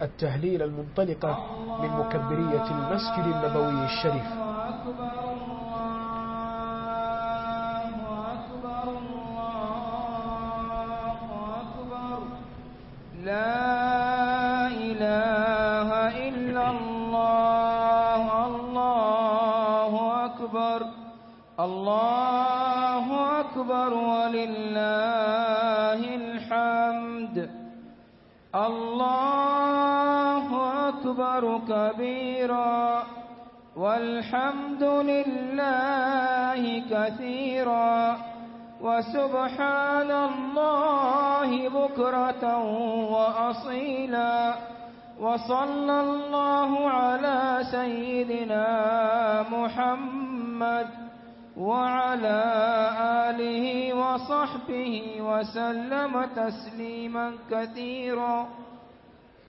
التهليل المنطلقة من مكبرية المسجد النبوي الشريف. لا إله إلا الله، الله أكبر، الله أكبر ولله الحمد. الله أكبر كبيرا والحمد لله كثيرا وسبحان الله بكرة وأصيلا. وصلى الله على سيدنا محمد وعلى آله وصحبه وسلم تسليما كثيرا.